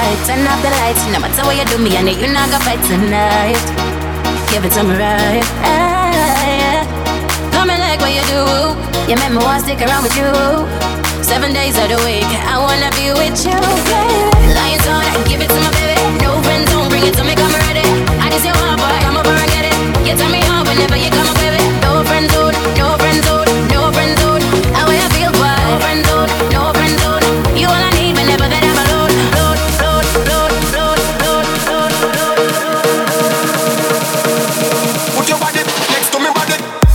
boy, turn off the lights. No matter what you do, me, I know you're not gonna fight tonight. Give it to me right. Yeah. Tell me like what you do. You make me wanna stick around with you. 7 days of the week, I wanna be with you, baby. Lions on, give it to my baby. No friends, don't bring it to me, come ready. I just say, oh boy, come over and get it. You tell me how whenever you come, baby. No friends, dude, no friends, dude, no friends, dude. How I feel, boy. No friends, dude, no friends, dude. You all I need whenever that I'm alone. Put your body next to me body.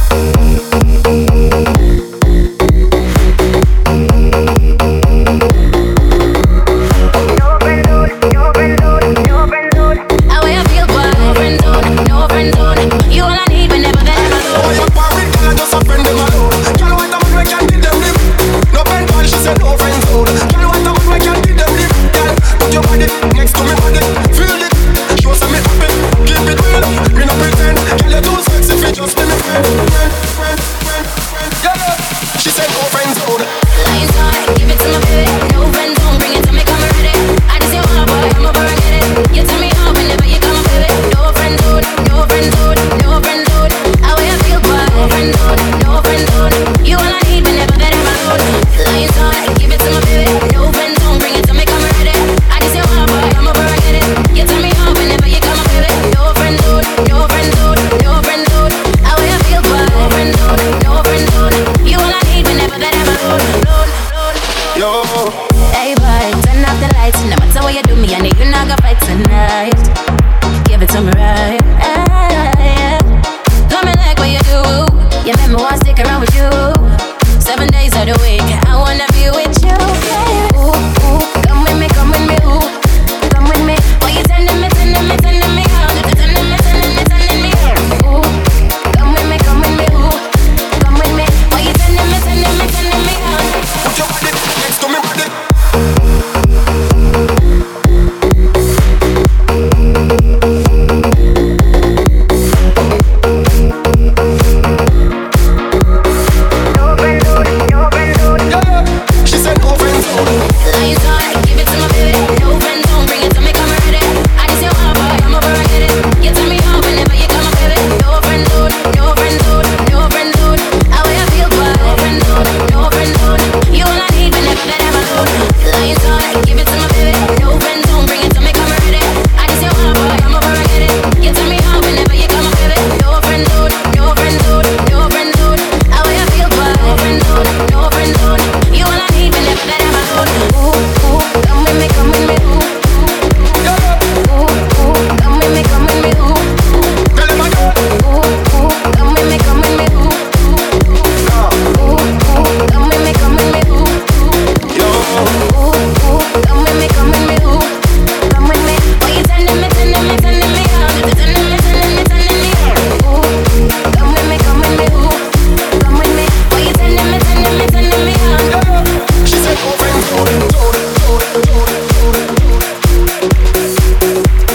She said no friends zone. Lions on, give it to my baby. No friends zone, bring it to me, come ready. I just say, oh boy, come over and get it. You tell me how whenever you come, baby. No friends zone, no friends zone, no friends zone. How I feel, boy. No friends zone, no friends zone. You all I need whenever that I'm alone. Lions on, give it to my baby. No friends zone, bring it to me, come ready. I just say, oh boy, come over and get it. You tell me how whenever you come, baby. No friends zone, no friends zone, no friends zone. How I feel, boy. No friends zone, no friends zone. You all I need whenever that I'm alone. Yo. Hey boy, turn off the lights. No matter what you do, me, I know you're not gonna fight tonight. Give it to me right.